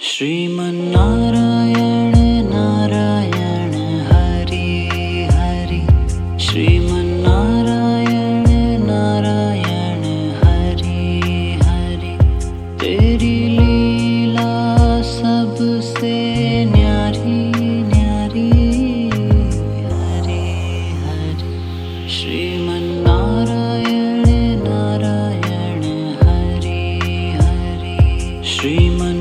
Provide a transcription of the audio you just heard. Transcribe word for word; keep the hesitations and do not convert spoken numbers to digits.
श्रीमन्नारायण नारायण हरि हरि। श्रीमन्नारायण नारायण हरि हरि। तेरी लीला सबसे न्यारी न्यारी हरि हरि। श्रीमन्नारायण नारायण हरि हरि। श्रीमन्